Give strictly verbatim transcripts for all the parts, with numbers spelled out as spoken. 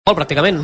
pràcticament.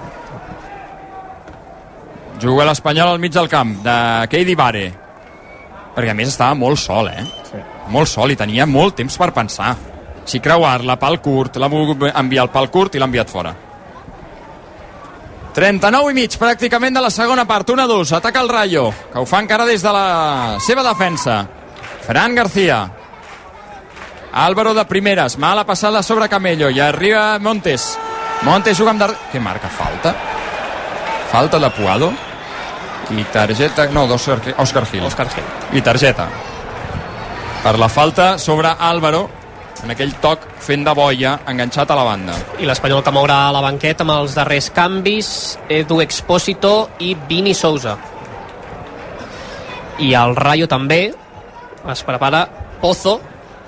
Juga l'Espanyol al mig del camp, de Keidi Bare. Perquè a més estava molt sol, eh? Sí. Molt sol i tenia molt temps per pensar. Si creuar-la, pal curt, l'ha volgut enviar al pal curt i l'ha enviat fora. trenta-nou i mig pràcticament de la segona part, un a dos, ataca el Rayo, que ho fa encara des de la seva defensa. Fran García. Álvaro de primeres, mala passada sobre Camello i arriba Montes. Montes juga amb Darder. Què marca? Falta? Falta de Puado i targeta, no, d'Òscar Gil. Òscar Gil. I targeta per la falta sobre Álvaro en aquell toc fent de boia enganxat a la banda. I l'Espanyol que mourà la banqueta amb els darrers canvis, Edu Expósito i Vini Sousa. I el Rayo també es prepara Pozo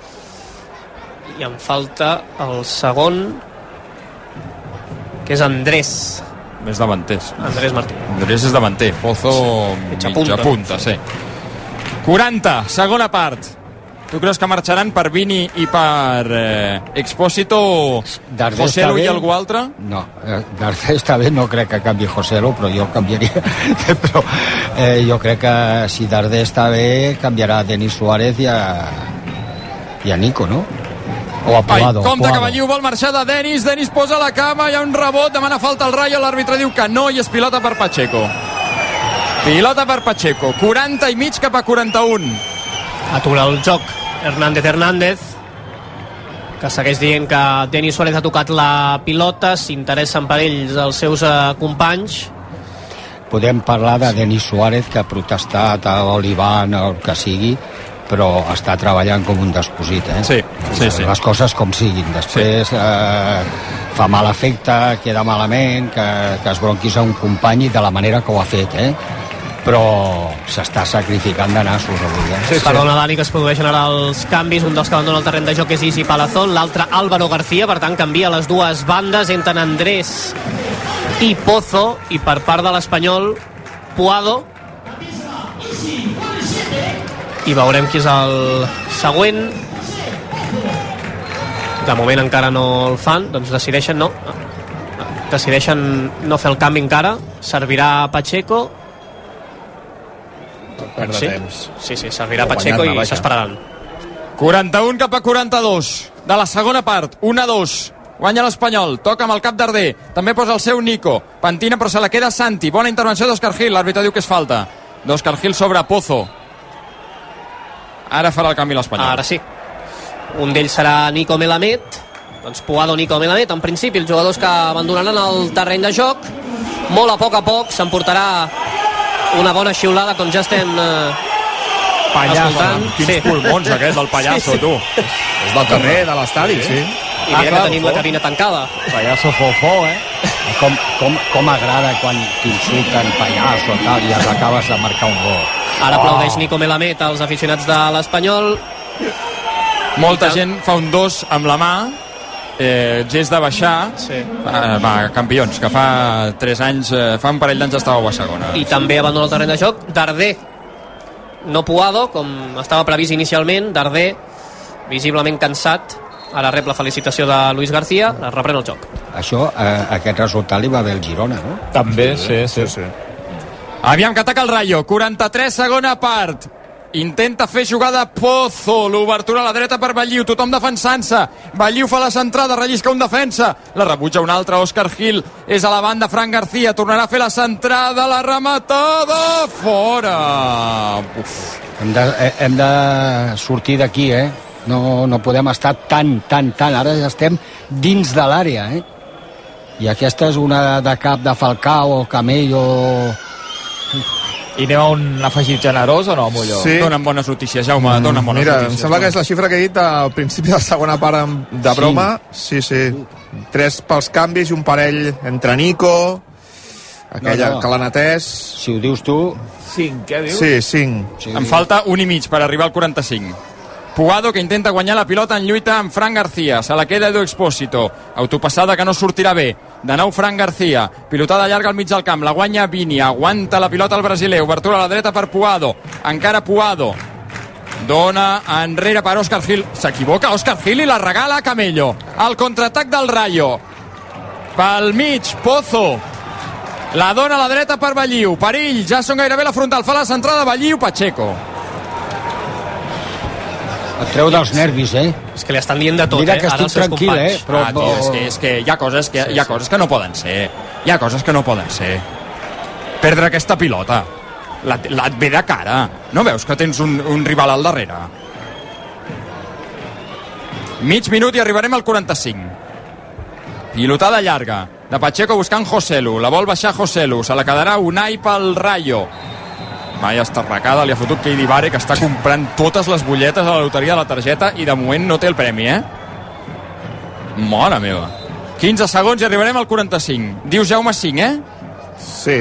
i en falta el segon, que és Andrés. Més davanters. Andrés Martín. Andrés és davanter, Pozo sí. mitja, mitja punta, punta sí. quaranta, segona part. Tu creus que marxaran per Vini i per eh, Expósito Joselu i algú altre? No, eh, Darder està bé, no crec que canvi Joselu, però jo canviaria. però eh, jo crec que si Darder està bé, canviarà a Denis Suárez i a, i a Nico, no? O a Puado. Ai, compte que Balliu vol marxar de Denis, Denis posa la cama, hi ha un rebot, demana falta al Rayo, l'àrbitre diu que no i és pilota per Pacheco. Pilota per Pacheco, quaranta i mig cap a quaranta-un. Atura el joc Hernández Hernández, que segueix dient que Denis Suárez ha tocat la pilota, s'interessen per ells els seus eh, companys. Podem parlar de Denis Suárez, que ha protestat a Oliván o el que sigui, però està treballant com un descosit, eh? Sí, sí, sí. Les coses com siguin. Després sí. eh, fa mal efecte, queda malament, que, que es bronquis a un company de la manera que ho ha fet, eh? Però s'està sacrificant de nassos avui, eh? Sí, sí. Perdona, Dani, que es produeixen ara els canvis. Un dels que abandona el terreny de joc és Isi Palazón, l'altre Álvaro García, per tant canvia les dues bandes, entren Andrés i Pozo, i per part de l'Espanyol Puado, i veurem qui és el següent. De moment encara no el fan, doncs decideixen no decideixen no fer el canvi encara. Servirà Pacheco. Perdre sí. temps. Sí, sí, servirà Pacheco i s'esperaran. quaranta-un cap a quaranta-dos de la segona part, un a dos. Guanya l'Espanyol, toca amb el cap Darder, també posa el seu Nico, pentina però se la queda Santi. Bona intervenció d'Òscar Gil, l'àrbitre diu que és falta d'Òscar Gil sobre Pozo. Ara farà el canvi l'Espanyol. Ara sí. Un d'ells serà Nico Melamed. Doncs Puado, Nico Melamed. En principi, els jugadors que abandonaran el terreny de joc. Molt a poc a poc s'emportarà una bona xiulada, com ja estem eh, escoltant. Quins sí. pulmons aquests del pallasso, sí, sí. tu. És del carrer, de l'estadi, sí. sí. I mira ah, que tenim la cabina tancada. Pallasso fofó, eh? Com, com, com agrada quan t'insulten pallasso tal, i els acabes de marcar un gol. Ara aplaudeix oh. Nico Melamed als aficionats de l'Espanyol. Molta gent fa un dos amb la mà, eh, gest de baixar. Sí. Va, va, campions, que fa tres anys, eh, fa un parell d'anys estàveu a segona. I també abandona el terreny de joc Darder, no Puado, com estava previst inicialment. Darder, visiblement cansat, ara rep la felicitació de Luis García, reprèn el joc. Això, eh, aquest resultat li va bé el Girona, no? També, sí, sí, sí. sí. Aviam que ataca el Rayo, quaranta-tres, segona part. Intenta fer jugada Pozo, l'obertura a la dreta per Balliu, tothom defensant-se. Balliu fa la centrada, rellisca un defensa, la rebutja un altre, Òscar Gil és a la banda, Fran García tornarà a fer la centrada, la rematada, fora. Uf. Hem de, hem de sortir d'aquí, eh? No, no podem estar tan, tan, tan. Ara ja estem dins de l'àrea, eh? I aquesta és una de cap de Falcao, Camello... I anem a un afegit generós o no, Molló? Sí. Donen bones notícies, Jaume, mm, donen bones mira, notícies. Em sembla que és la xifra que he dit al principi de la segona part de broma. Sí, sí. Tres pels canvis i un parell entre Nico, aquella no, no. que l'han atès. Si ho dius tu... Cinc, què dius? Sí, cinc. Sí. Em falta un i mig per arribar al quaranta-cinc. Puado, que intenta guanyar la pilota en lluita amb Fran García, se la queda Edu Expósito, autopassada que no sortirà bé, de nou Fran García, pilotada llarga al mig del camp, la guanya Vini, aguanta la pilota el brasiler, obertura a la dreta per Puado, encara Puado, dona enrere per Òscar Gil, s'equivoca Òscar Gil i la regala a Camello, el contraatac del Rayo. pel mig, Pozo. La dona a la dreta per Balliu. Perill, ja són gairebé la frontal. Fa la centrada Balliu, Pacheco. Et treu dels nervis, eh? És que li estan dient de tot, Mira eh? que Ara estic els seus tranquil, companys. eh? Però, Ah, tio, és que, és que hi ha coses que, Sí, hi ha sí. coses que no poden ser. Hi ha coses que no poden ser. Perdre aquesta pilota. La, la et ve de cara. No veus que tens un, un rival al darrere? Mig minut i arribarem al quaranta-cinc. Pilotada llarga de Pacheco buscant Joselu. La vol baixar Joselu. Se la quedarà Unai pel Rayo. Vaya estarracada, li ha fotut Keidi Bare, que està comprant totes les butlletes a la loteria de la targeta i de moment no té el premi, eh? Mare meva. quinze segons i arribarem al quaranta-cinc. Dius Jaume cinc, eh? Sí.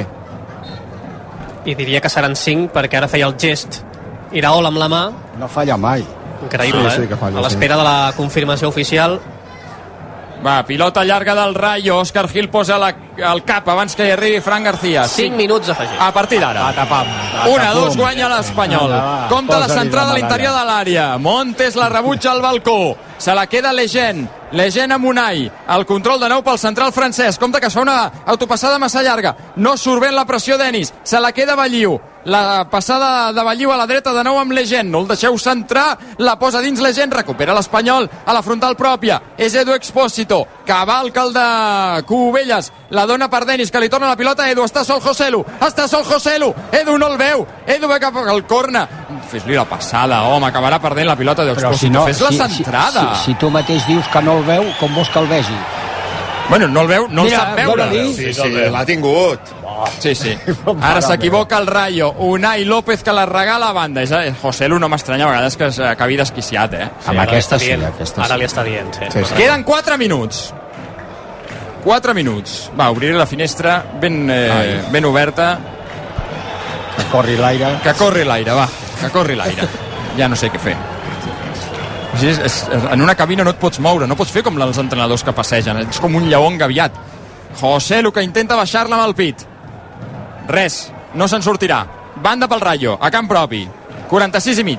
I diria que seran cinc perquè ara feia el gest Iraola amb la mà. no falla mai. Increïble, Sí, sí, eh? que falla, A l'espera de la confirmació oficial. Va, pilota llarga del Rayo. Òscar Gil posa la, el cap abans que hi arribi Fran García. cinc minuts afegits. A partir d'ara. un a dos guanya l'Espanyol. Compte la centrada a l'interior de l'àrea. Montes la rebutja al balcó. Se la queda Lejeune. Lejeune amb Unai. El control de nou pel central francès. Compte que es fa una autopassada massa llarga. No surt ben la pressió Denis. Se la queda Balliu. La passada de Balliu a la dreta de nou amb Lejeune. No el deixeu centrar. La posa dins Lejeune. Recupera l'Espanyol a la frontal pròpia. És Edu Expósito. Cavalca el de Cubelles. La dona per Denis, que li torna la pilota. Edu, està sol Joselu. Està sol Joselu. Edu no el veu. Edu ve cap al corna. Fes-li la passada, home. Acabarà perdent la pilota d'Expósito. Si no, Fes la si, centrada. Si, si, si tu mateix dius que no el veu, com vols que el vegi? Bueno, no el veu, no Mira, el sap veure. dona-li. Sí, sí, l'ha tingut. Sí, sí. Ara s'equivoca el Rayo. Unai López que la regala a banda. És, eh, Joselu no m'estranya a vegades que acabi desquiciat, eh? Sí, amb Ara aquesta li està sí, dient. aquesta Ara sí. li està dient, sí. Sí, sí. Queden quatre minuts. quatre minuts. Va, obriré la finestra ben, eh, ben oberta. Que corri l'aire. Que corri l'aire, va. Que corri l'aire. Ja no sé què fer. És, és, en una cabina no et pots moure, no pots fer com els entrenadors que passegen. És com un lleó engaviat. Joselu que intenta baixar-la amb el pit. Res, no se'n sortirà. Banda pel Rayo, a camp propi. quaranta-sis i mig.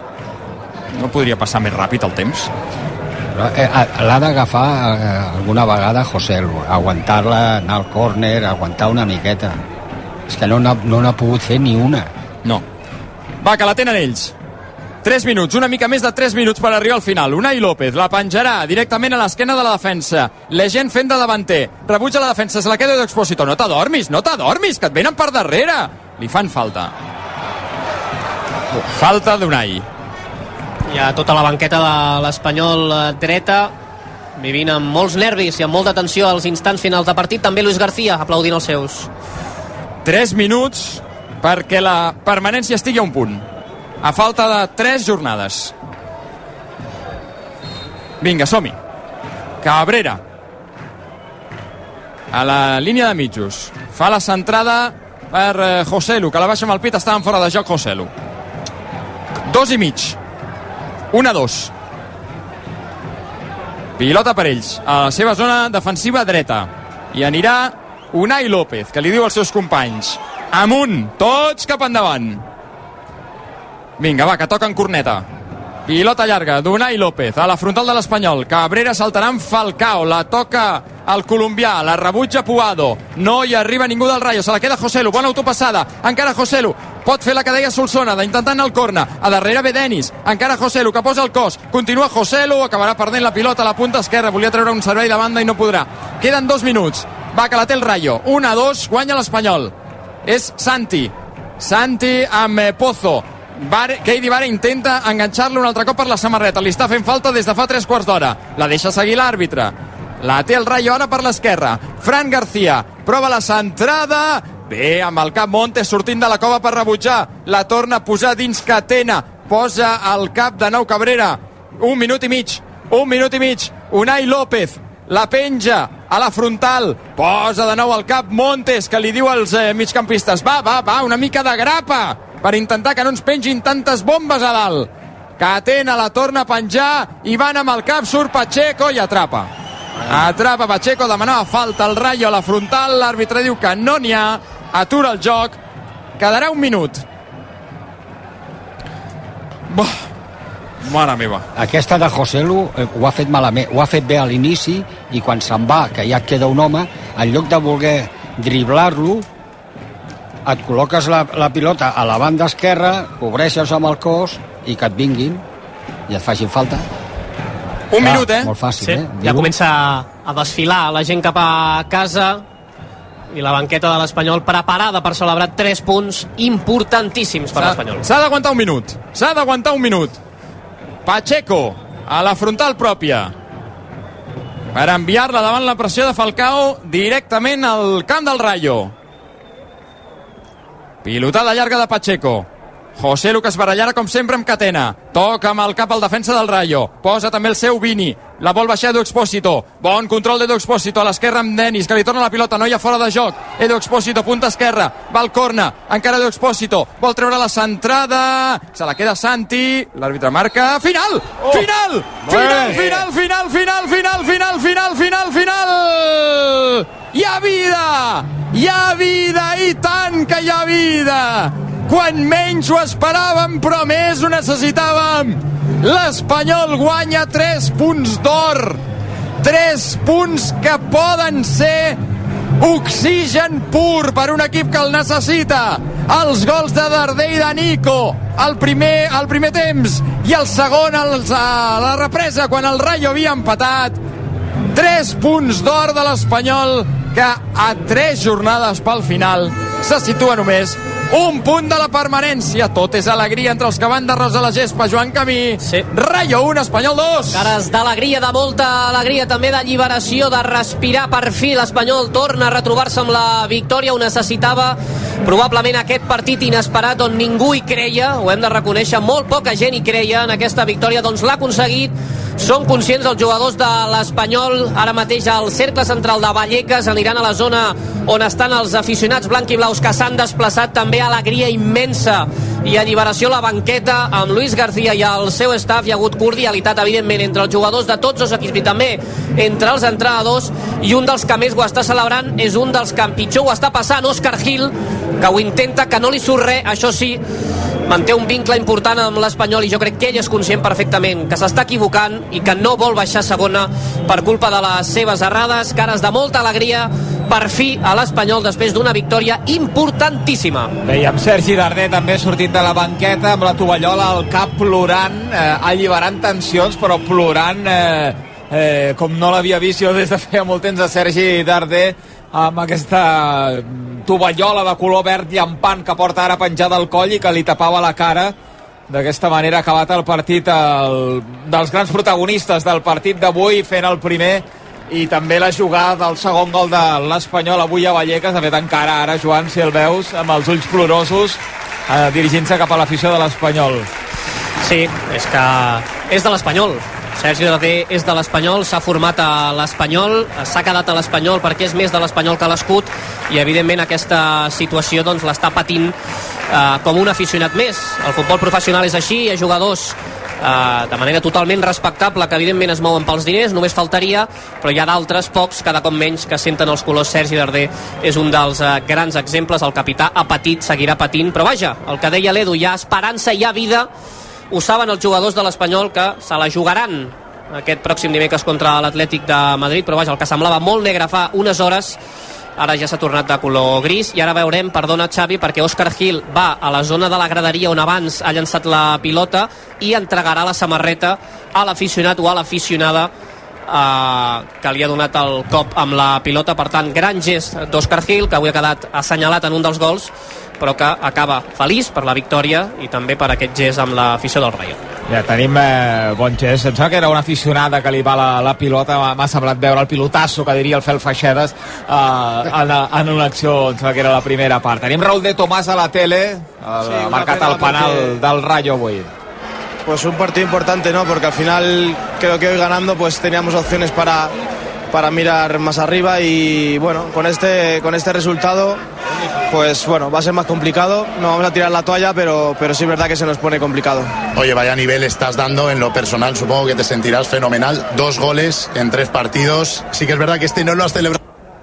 No podria passar més ràpid el temps? Però, eh, l'ha d'agafar eh, alguna vegada Joselu, aguantar-la, anar al córner, aguantar una miqueta. És que no n'ha no n'ha pogut fer ni una. No. Va, que la tenen ells. tres minuts, una mica més de tres minuts per arribar al final. Unai López la penjarà directament a l'esquena de la defensa. Legend fent de davanter. Rebutja la defensa, se la queda d'Expósito. No t'adormis, no t'adormis, que et venen per darrere. Li fan falta. Falta d'Unai. Hi ha tota la banqueta de l'Espanyol eh, dreta vivint amb molts nervis i amb molta tensió als instants finals de partit. També Luis García aplaudint els seus. tres minuts perquè la permanència estigui a un punt. A falta de tres jornades. Vinga, som-hi. Cabrera. A la línia de mitjos. Fa la centrada per eh, Joselu, que la baixa amb el pit. Estaven fora de joc Joselu. Dos i mig. Un a dos. Pilota per ells. A la seva zona defensiva dreta. I anirà Unai López, que li diu als seus companys: amunt, tots cap endavant. Vinga, va, que toquen corneta. Pilota llarga d'Unai López a la frontal de l'Espanyol. Cabrera saltarà amb Falcao. La toca el colombià. La rebutja Puado. No hi arriba ningú del Rayo. Se la queda Joselu. Bona autopassada. Encara Joselu. Pot fer la que deia Solsona, d'intentant el corna. A darrere ve Denis. Encara Joselu, que posa el cos. Continua Joselu. Acabarà perdent la pilota a la punta esquerra. Volia treure un servei de banda i no podrà. Queden dos minuts. Va, que la té el Rayo. un a dos. Guanya l'Espanyol. És Santi. Santi amb eh, Pozo. Bare, Keidi Bare intenta enganxar-lo un altre cop per la samarreta. Li està fent falta des de fa tres quarts d'hora. La deixa seguir l'àrbitre. La té el Rayo ara per l'esquerra. Fran García prova la centrada. Bé, amb el cap Montes sortint de la cova per rebutjar. La torna a posar dins Catena. Posa el cap de nou Cabrera. Un minut i mig. Un minut i mig. Unai López la penja a la frontal. Posa de nou el cap Montes, que li diu als eh, migcampistes: va, va, va, una mica de grapa per intentar que no ens pengin tantes bombes a dalt. Catena la torna a penjar i van amb el cap, surt Pacheco i atrapa. Atrapa Pacheco, demanava falta al Rayo a la frontal, l'àrbitre diu que no n'hi ha, atura el joc, quedarà un minut. Bah. Mare meva. Aquesta de Joselu eh, ho ha fet malament, ho ha fet bé a l'inici, i quan se'n va, que ja et queda un home, en lloc de voler driblar-lo, et col·loques la, la pilota a la banda esquerra, cobreixes amb el cos i que et vinguin i et facin falta. Un Clar, minut, eh? Molt fàcil, sí, eh? Ja comença a desfilar la gent cap a casa i la banqueta de l'Espanyol preparada per celebrar tres punts importantíssims per l'Espanyol. S'ha d'aguantar un minut. S'ha d'aguantar un minut. Pacheco a la frontal pròpia per enviar-la davant la pressió de Falcao directament al camp del Rayo. Pilotada llarga de Pacheco. Joselu, que es barallarà com sempre amb Catena. Toca amb el cap al defensa del Rayo. Posa també el seu Vini. La vol baixar Edu Expósito. Bon control d'Edu Expósito a l'esquerra amb Denis, que li torna la pilota. No hi ha fora de joc. Edu Expósito, punta esquerra. Va al corna. Encara Edu Expósito. Vol treure la centrada. Se la queda Santi. L'àrbitre marca. Final! Oh. Final! Final, final, final, final, final, final, final, final, final! Hi ha vida! Hi ha vida! I tant que hi ha vida! Quan menys ho esperàvem, però més ho necessitàvem. L'Espanyol guanya tres punts d'or. tres punts que poden ser oxigen pur per un equip que el necessita. Els gols de Darder i de Nico el primer, el primer temps i el segon els, a la represa quan el Rayo havia empatat. Tres punts d'or de l'Espanyol, que a tres jornades pel final se situa només un punt de la permanència. Tot és alegria entre els que van de rosa a la gespa. Joan Camí, sí. Rayo un, Espanyol dos. Cares d'alegria, de molta alegria, també d'alliberació, de respirar. Per fi l'Espanyol torna a retrobar-se amb la victòria. Ho necessitava probablement aquest partit inesperat on ningú hi creia, ho hem de reconèixer, molt poca gent hi creia en aquesta victòria, doncs l'ha aconseguit. Són conscients els jugadors de l'Espanyol. Ara mateix al cercle central de Vallecas aniran a la zona on estan els aficionats blanc-i-blaus que s'han desplaçat. També alegria immensa i alliberació a la banqueta amb Luis García i el seu staff. Hi ha hagut cordialitat, evidentment, entre els jugadors de tots els equips i també entre els entrenadors, i un dels que més ho està celebrant és un dels que pitjor ho està passant, Óscar Gil, que ho intenta, que no li surt res, això sí, manté un vincle important amb l'Espanyol, i jo crec que ell és conscient perfectament que s'està equivocant i que no vol baixar segona per culpa de les seves errades. Cares de molta alegria per fi a l'Espanyol després d'una victòria importantíssima. Bé, i amb Sergi Darder també sortint de la banqueta amb la tovallola al cap, plorant, eh, alliberant tensions, però plorant eh, eh, com no l'havia vist jo des de feia molt temps a Sergi Darder, amb aquesta tovallola de color verd llampant que porta ara penjada al coll i que li tapava la cara. D'aquesta manera ha acabat el partit, el, dels grans protagonistes del partit d'avui, fent el primer i també la jugada del segon gol de l'Espanyol avui a Vallecas. De fet, encara ara, Joan, si el veus, amb els ulls plorosos, eh, dirigint-se cap a l'afició de l'Espanyol. Sí, és que és de l'Espanyol. Sergi Darder és de l'Espanyol, s'ha format a l'Espanyol, s'ha quedat a l'Espanyol perquè és més de l'Espanyol que l'escut, i evidentment aquesta situació doncs l'està patint eh, com un aficionat més. El futbol professional és així, hi ha jugadors eh, de manera totalment respectable que evidentment es mouen pels diners, només faltaria, però hi ha d'altres, pocs, cada cop menys, que senten els colors. Sergi Darder és un dels eh, grans exemples. El capità ha patit, seguirà patint, però vaja, el que deia l'Edu, hi ha esperança, hi ha vida. Ho saben els jugadors de l'Espanyol, que se la jugaran aquest pròxim dimecres contra l'Atlètic de Madrid, però vaja, el que semblava molt negre fa unes hores ara ja s'ha tornat de color gris. I ara veurem, perdona Xavi, perquè Óscar Gil va a la zona de la graderia on abans ha llançat la pilota i entregarà la samarreta a l'aficionat o a l'aficionada eh, que li ha donat el cop amb la pilota. Per tant, gran gest d'Óscar Gil, que avui ha quedat assenyalat en un dels gols, però que acaba feliç per la victòria i també per aquest gest amb l'afició del Rayo. Ja tenim eh, bon gest. Em sembla que era una aficionada que li va la, la pilota. M'ha semblat veure el pilotasso, que diria el Fel Feixedes, eh, en, en una acció, em sembla que era la primera part. Tenim Raúl de Tomàs a la tele, ha sí, marcat el penal porque... del Rayo avui. Pues un partido importante, ¿no? Porque al final creo que hoy ganando pues teníamos opciones para, para mirar más arriba, y bueno, con este, con este resultado pues bueno, va a ser más complicado. No vamos a tirar la toalla, pero, pero sí es verdad que se nos pone complicado. Oye, vaya nivel estás dando en lo personal, supongo que te sentirás fenomenal. Dos goles en tres partidos. Sí que es verdad que este no lo has celebrado.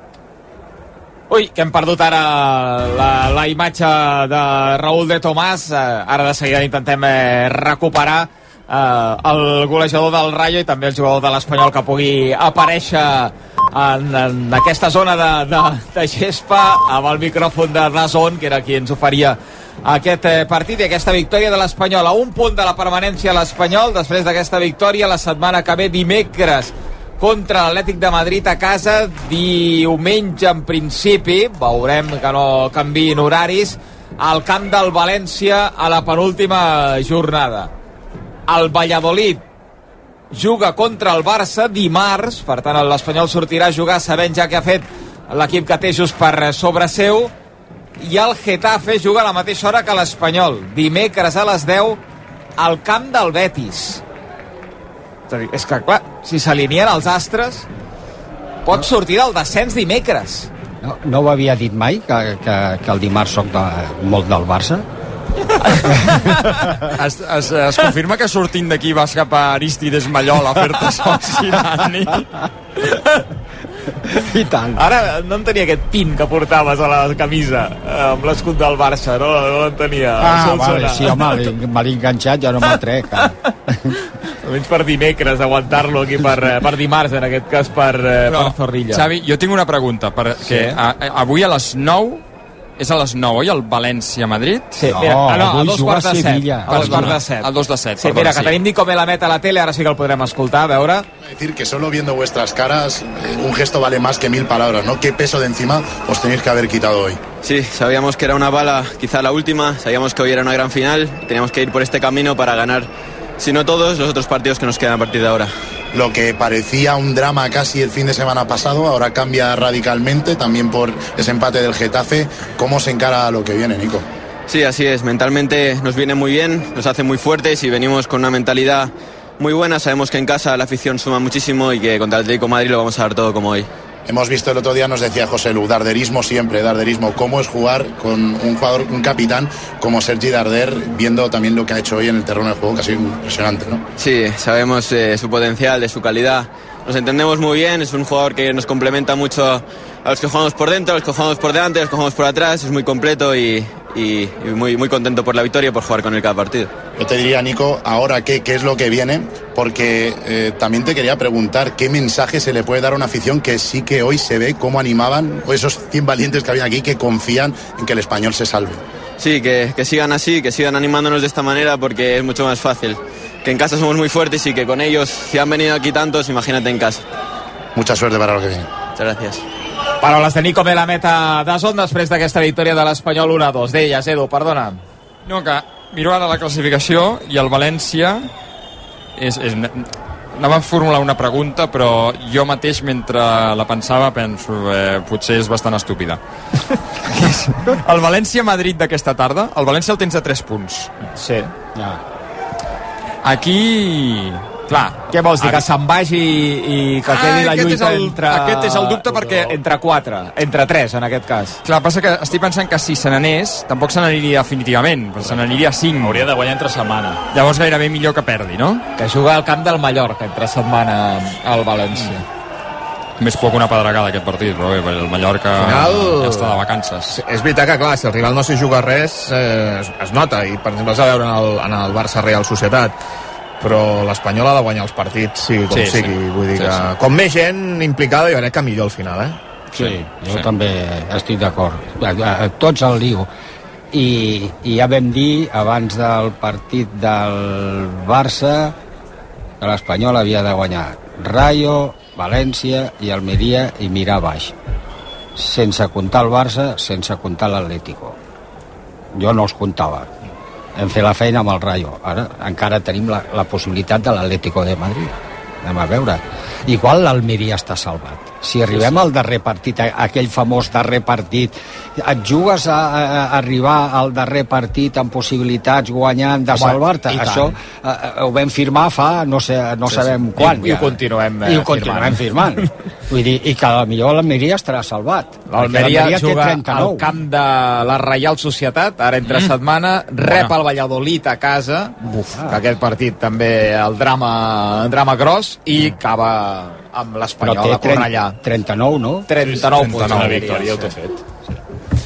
Ui, que hem perdut ara la, la imatge de Raúl de Tomàs. Ara de seguida intentem eh, recuperar eh, el golejador del Rayo i també el jugador de l'Espanyol que pugui aparèixer en, en aquesta zona de, de, de gespa amb el micròfon de Dazón, que era qui ens oferia aquest eh, partit i aquesta victòria de l'Espanyol. A un punt de la permanència a l'Espanyol després d'aquesta victòria. La setmana que ve, dimecres, contra l'Atlètic de Madrid a casa, diumenge en principi, veurem que no canviïn horaris, al camp del València a la penúltima jornada. El Valladolid juga contra el Barça dimarts, per tant l'Espanyol sortirà a jugar sabent ja què ha fet l'equip que té just per sobre seu, i el Getafe juga a la mateixa hora que l'Espanyol, dimecres a les deu al camp del Betis. És a dir, és que clar, si s'alineen els astres pot sortir del descens dimecres. No, no ho havia dit mai, que, que, que el dimarts soc de, molt del Barça? es, es, es confirma que sortint d'aquí vas cap a Aristides Mallol a fer-te soci, Dani? I tant. Ara no en tenia aquest pin que portaves a la camisa amb l'escut del Barça, no, no en tenia. Ah, vale, sí, home, m'ha enganxat, ja no me'l trec. Almenys per dimecres, aguantar-lo aquí per, per dimarts, en aquest cas per, Però, per Zorrilla. Xavi, jo tinc una pregunta, perquè sí. a, a, avui a les nou és a les nou, oi, el València-Madrid? Sí, no, mira, ah, no, a dos quarts de set. A dos quarts de set. A dos de set. Sí, perdó, mira, sí. que tenim Nico Melamed a la tele, ara sí que el podrem escoltar, a veure. Decir que solo viendo vuestras caras, eh, un gesto vale más que mil palabras, ¿no? ¿Qué peso de encima os tenéis que haber quitado hoy? Sí, sabíamos que era una bala, quizá la última, sabíamos que hoy era una gran final y teníamos que ir por este camino para ganar, si no todos, los otros partidos que nos quedan a partir de ahora. Lo que parecía un drama casi el fin de semana pasado, ahora cambia radicalmente, también por ese empate del Getafe. ¿Cómo se encara a lo que viene, Nico? Sí, así es, mentalmente nos viene muy bien, nos hace muy fuertes y venimos con una mentalidad muy buena. Sabemos que en casa la afición suma muchísimo y que contra el Atlético de Madrid lo vamos a dar todo como hoy. Hemos visto el otro día, nos decía José Lu, darderismo siempre, darderismo. ¿Cómo es jugar con un jugador, un capitán como Sergi Darder, viendo también lo que ha hecho hoy en el terreno de juego, que ha sido impresionante, ¿no? Sí, sabemos eh, su potencial, de su calidad. Nos entendemos muy bien, es un jugador que nos complementa mucho a los que jugamos por dentro, a los que jugamos por delante, a los que jugamos por atrás. Es muy completo y, y, y muy, muy contento por la victoria y por jugar con él cada partido. Yo te diría, Nico, ahora qué, qué es lo que viene, porque eh, también te quería preguntar qué mensaje se le puede dar a una afición que sí que hoy se ve cómo animaban esos cien valientes que había aquí, que confían en que el Español se salve. Sí, que, que sigan así, que sigan animándonos de esta manera, porque es mucho más fácil. Que en casa somos muy fuertes y que con ellos, si han venido aquí tantos, imagínate en casa. Mucha suerte para lo que viene. Muchas gracias. Paraules de Nico Melamed a Dazón després d'aquesta victòria de l'Espanyol un a dos. Deies, Edu, perdona. No, que miro ara la classificació i el València és, és, anava a formular una pregunta, però jo mateix mentre la pensava penso eh, potser és bastant estúpida. El València-Madrid d'aquesta tarda, el València el tens a tres punts. Sí. Ja. Aquí... Clar, què vols dir, que se'n vagi i que ah, quedi la lluita el, entre... Aquest és el dubte perquè... Entre quatre, entre tres en aquest cas. Clar, passa que estic pensant que si se n'anés tampoc se n'aniria definitivament, però se n'aniria a cinc. Hauria de guanyar entre setmana. Llavors gairebé millor que perdi, no? Que juga al camp del Mallorca entre setmana al València. Mm. Més poc una pedregada aquest partit, però bé, el Mallorca final... ja està de vacances. És veritat que, clar, si el rival no s'hi juga res, eh, es, es nota, i per exemple es va veure en el, en el Barça Real Societat, però l'Espanyol ha de guanyar els partits, sigui com sí, sigui. Sí. Vull dir sí, que sí. Com més gent implicada, jo crec que millor al final, eh? Sí, jo sí. també estic d'acord. Tots el ligo. I, I ja vam dir, abans del partit del Barça, que l'Espanyol havia de guanyar Rayo, València i Almeria i mirar baix. Sense comptar el Barça, sense comptar l'Atlético. Jo no els comptava. Hem fet la feina amb el Rayo. Ara encara tenim la, la possibilitat de l'Atlético de Madrid. Anem a veure. Igual l'Almeria està salvat. Si arribem al darrer partit, aquell famós darrer partit, et jugues a, a, a arribar al darrer partit amb possibilitats guanyant de salvar-te. Això a, a, ho vam firmar fa no, sé, no sí, sabem sí. quan. I, i ho continuem, I ho continuem firmant. firmant. Vull dir, i que potser l'Almeria estarà salvat. L'Almeria juga al camp de la Reial Societat, ara entre mm. setmana, rep bueno. el Valladolid a casa, Uf, que aquest partit també el drama, el drama gros, i acaba amb l'Espanyol a Cornellà. trenta-nou, no? trenta-nou punts. Una victòria, ho té fet.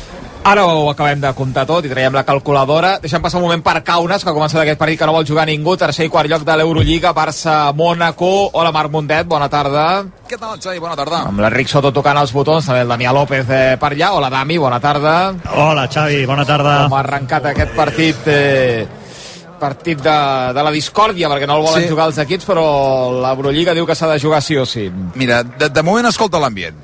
Ara ho acabem de comptar tot i traiem la calculadora. Deixem passar un moment per Kaunas, que ha començat aquest partit que no vol jugar ningú. Tercer i quart lloc de l'Eurolliga, Barça-Mónaco. Hola, Marc Mundet, bona tarda. Què tal, Xavi? Bona tarda. Amb l'Enric Soto tocant els botons, també el Damià López eh, per allà. Hola, Dami, bona tarda. Hola, Xavi, bona tarda. Com ha arrencat aquest partit... Eh... partit de, de la discòrdia, perquè no el volen sí. jugar els equips, però l'Eurolliga diu que s'ha de jugar sí o sí. Mira, de, de moment escolta l'ambient.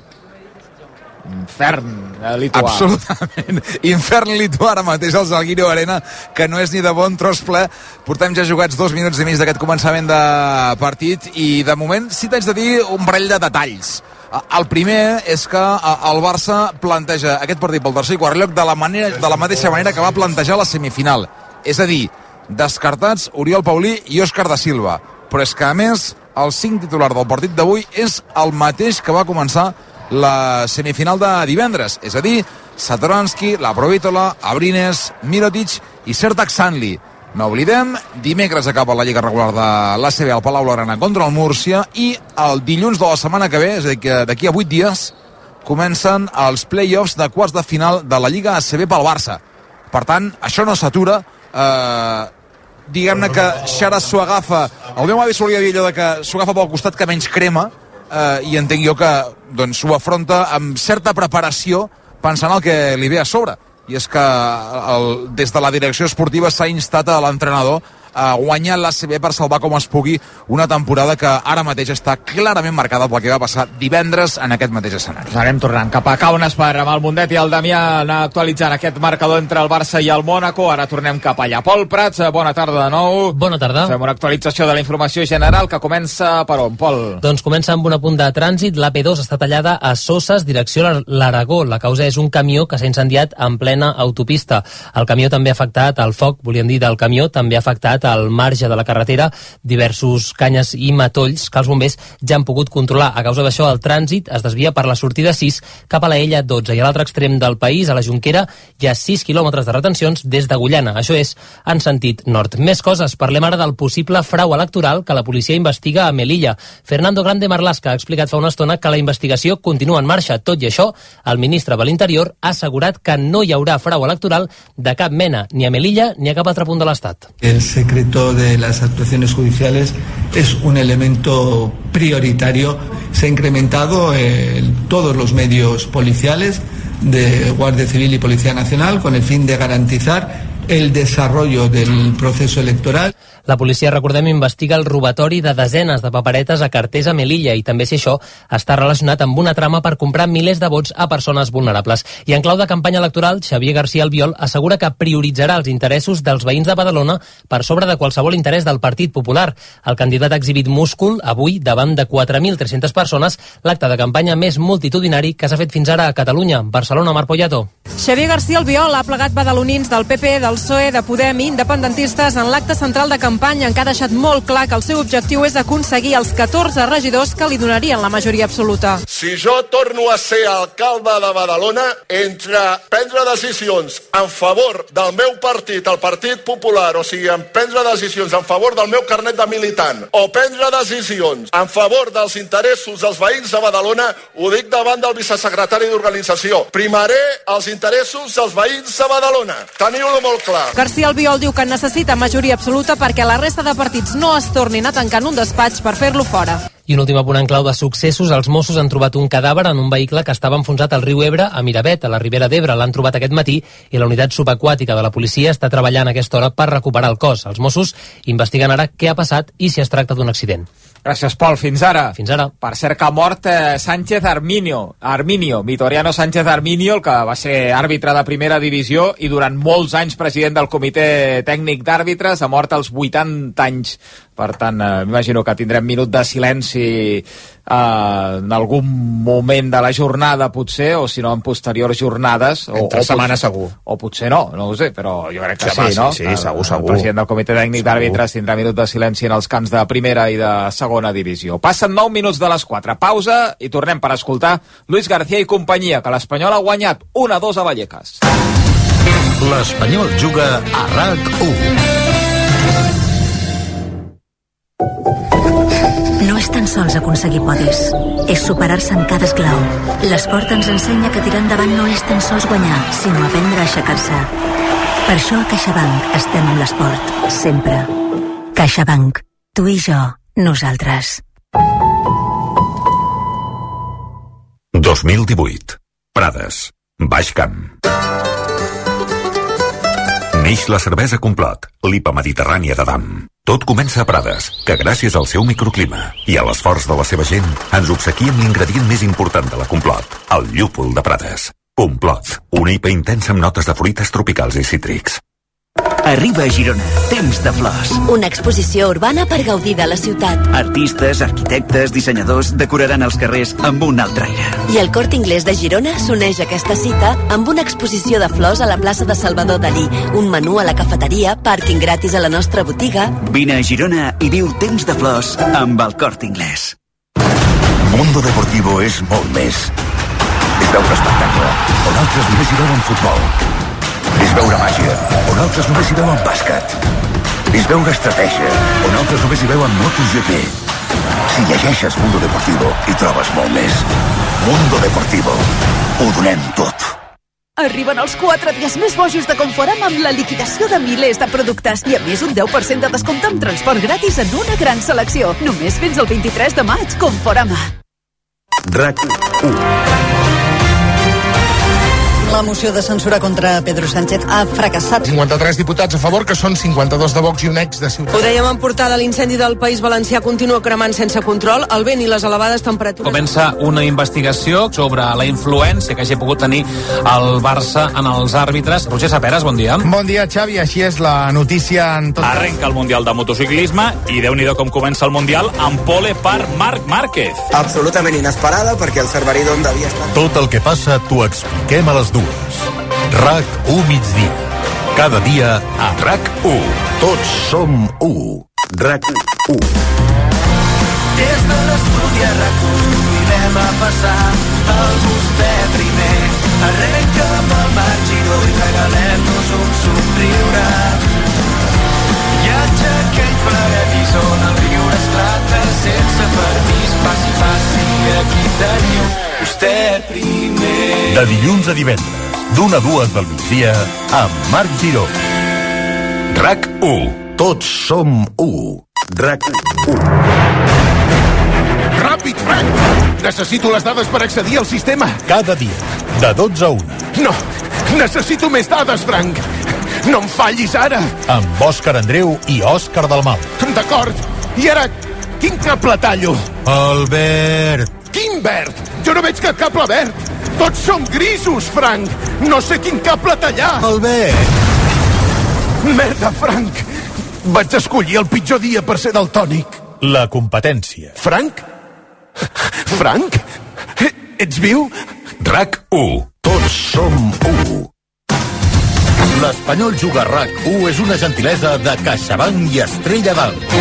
Infern eh, lituà. Absolutament. Infern lituà ara mateix al Zalgiris Arena, que no és ni de bon tros ple. Portem ja jugats dos minuts i mig d'aquest començament de partit i de moment sí t'haig de dir un parell de detalls. El primer és que el Barça planteja aquest partit pel tercer i quart lloc de la, manera, de la mateixa manera que va plantejar la semifinal. És a dir, descartats Oriol Paulí i Òscar da Silva. Però és que, a més, el cinc titular del partit d'avui és el mateix que va començar la semifinal de divendres. És a dir, Satoransky, Laprovítola, Abrines, Mirotic i Sertak Sanli. No oblidem, dimecres acaba la lliga regular de l'A C B al Palau Blaugrana contra el Múrcia i el dilluns de la setmana que ve, és a dir, que d'aquí a vuit dies, comencen els play-offs de quarts de final de la lliga A C B pel Barça. Per tant, això no s'atura. Uh, diguem-ne que Xara s'ho agafa, el meu avi solia dir allò de que s'ho agafa pel costat que menys crema, uh, i entenc jo que doncs, s'ho afronta amb certa preparació pensant el que li ve a sobre, i és que el, des de la direcció esportiva s'ha instat a l'entrenador a guanyar l'A C B per salvar com es pugui una temporada que ara mateix està clarament marcada pel que va passar divendres en aquest mateix escenari. Anem tornant cap a Kaunas per amb el Mundet i el Damià anar actualitzant aquest marcador entre el Barça i el Mónaco. Ara tornem cap allà. Pol Prats, bona tarda de nou. Bona tarda. Fem una actualització de la informació general que comença per on, Pol? Doncs comença amb un apunt de trànsit. L'A P dos està tallada a Soses, direcció l'Aragó. La causa és un camió que s'ha incendiat en plena autopista. El camió també ha afectat el foc, volíem dir del camió, també ha afectat al marge de la carretera diversos canyes i matolls que els bombers ja han pogut controlar. A causa d'això, el trànsit es desvia per la sortida sis cap a la Ella dotze i a l'altre extrem del país, a la Jonquera, hi ha sis quilòmetres de retencions des d'Agullana. Això és en sentit nord. Més coses. Parlem ara del possible frau electoral que la policia investiga a Melilla. Fernando Grande Marlaska ha explicat fa una estona que la investigació continua en marxa. Tot i això, el ministre de l'Interior ha assegurat que no hi haurà frau electoral de cap mena, ni a Melilla ni a cap altre punt de l'Estat. El secreto de las actuaciones judiciales es un elemento prioritario. Se ha incrementado eh, todos los medios policiales de Guardia Civil y Policía Nacional con el fin de garantizar el desarrollo del proceso electoral. La policia, recordem, investiga el robatori de desenes de paperetes a carters a Melilla i també si això està relacionat amb una trama per comprar milers de vots a persones vulnerables. I en clau de campanya electoral, Xavier García Albiol assegura que prioritzarà els interessos dels veïns de Badalona per sobre de qualsevol interès del Partit Popular. El candidat ha exhibit múscul avui davant de quatre mil tres-centes persones, l'acte de campanya més multitudinari que s'ha fet fins ara a Catalunya. Barcelona, Marc Poyato. Xavier García Albiol ha plegat badalonins del P P, del P S O E, de Podem i independentistes en l'acte central de campanya en què ha deixat molt clar que el seu objectiu és aconseguir els catorze regidors que li donarien la majoria absoluta. Si jo torno a ser alcalde de Badalona, entre prendre decisions en favor del meu partit, el Partit Popular, o sigui, en prendre decisions en favor del meu carnet de militant, o prendre decisions en favor dels interessos dels veïns de Badalona, ho dic davant del vicesecretari d'Organització. Primaré els interessos dels veïns de Badalona. Teniu-lo molt clar. García Albiol diu que necessita majoria absoluta perquè la resta de partits no es tornin a tancar en un despatx per fer-lo fora. I un últim apunt en clau de successos. Els Mossos han trobat un cadàver en un vehicle que estava enfonsat al riu Ebre a Miravet, a la Ribera d'Ebre. L'han trobat aquest matí i la unitat subaquàtica de la policia està treballant a aquesta hora per recuperar el cos. Els Mossos investiguen ara què ha passat i si es tracta d'un accident. Gràcies, Pol. Fins ara. Fins ara. Per cert que ha mort eh, Sánchez Arminio, Arminio, Vitoriano Sánchez Arminio, el que va ser àrbitre de primera divisió i durant molts anys president del comitè tècnic d'àrbitres, ha mort als vuitanta anys. Per tant, eh, m'imagino que tindrem minut de silenci eh, en algun moment de la jornada, potser, o si no en posteriors jornades. O, Entre o setmana potser, segur. O potser no, no ho sé, però jo crec que sí, sí, no? Sí, sí, segur, segur. El president del comitè tècnic d'àrbitres tindrà minut de silenci en els camps de primera i de segona divisió. Passen nou minuts de les quatre. Pausa i tornem per escoltar Luis García i companyia, que l'Espanyol ha guanyat un a dos a Vallecas. L'Espanyol juga a RAC u. no és tan sols aconseguir podis, és superar-se en cada esglau. L'esport ens ensenya que tirar endavant no és tan sols guanyar, sinó aprendre a aixecar-se. Per això a CaixaBank estem amb l'esport, sempre. CaixaBank. Tu i jo, nosaltres. dos mil divuit. Prades. Baix Camp. Neix la cervesa Complot, l'I P A mediterrània de Damm. Tot comença a Prades, que gràcies al seu microclima i a l'esforç de la seva gent ens obsequia amb l'ingredient més important de la Complot, el llúpol de Prades. Complot, una I P A intensa amb notes de fruites tropicals i cítrics. Arriba a Girona, Temps de Flors. Una exposició urbana per gaudir de la ciutat. Artistes, arquitectes, dissenyadors decoraran els carrers amb un altre aire. I el Corte Inglés de Girona s'uneix a aquesta cita amb una exposició de flors a la plaça de Salvador Dalí, un menú a la cafeteria, pàrquing gratis a la nostra botiga. Vine a Girona i viu Temps de Flors amb el Corte Inglés. Mundo Deportivo és molt més. És veure espectacle, on altres només hi veuen futbol. És veure màgia, on altres només hi veuen bàsquet. És veure estratègia, on altres només hi veuen MotoGP. Si llegeixes Mundo Deportivo, hi trobes molt més. Mundo Deportivo. Ho donem tot. Arriben els quatre dies més bojos de Conforama amb la liquidació de milers de productes i a més un deu per cent de descompte amb transport gratis en una gran selecció. Només fins al vint-i-tres de maig. Conforama. RAC u. La moció de censura contra Pedro Sánchez ha fracassat. cinquanta-tres diputats a favor, que són cinquanta-dos de Vox i un ex de Ciutadans. Ho dèiem en portada, l'incendi del País Valencià continua cremant sense control, el vent i les elevades temperatures. Comença una investigació sobre la influència que hagi pogut tenir el Barça en els àrbitres. Roger Saperas, bon dia. Bon dia, Xavi, així és la notícia en tot... Arrenca el Mundial de Motociclisme i Déu-n'hi-do com comença el Mundial amb pole per Marc Márquez. Absolutament inesperada perquè el Cerverí d'Onda havia estat... Tot el que passa t'ho expliquem a les dues. RAC u migdia. Cada dia a RAC u. Tots som u. RAC u. Des de l'estudi a RAC u anem a passar el vostè primer. Arrenca'm el Marc Giró i regalem-nos un somriure. Viatge aquell paradís on el riure esclata sense permís. Passi, passi, aquí teniu vostè primer. De dilluns a divendres, d'una a dues del migdia, amb Marc Giró. RAC u. Tots som u. RAC u. Ràpid, Frank! Necessito les dades per accedir al sistema. Cada dia, de dotze a una. No, necessito més dades, Frank. No em fallis ara. Amb Òscar Andreu i Òscar Dalmau. D'acord. I ara, quin cable tallo? El verd. Quin verd? Jo no veig cap cable verd. Tots som grisos, Frank. No sé quin cable tallar. El verd. Merda, Frank. Vaig escollir el pitjor dia per ser daltònic. La competència. Frank? Frank? Ets viu? RAC u. Tots som u. L'Espanyol Juga RAC u és una gentilesa de CaixaBank i Estrella d'Alt.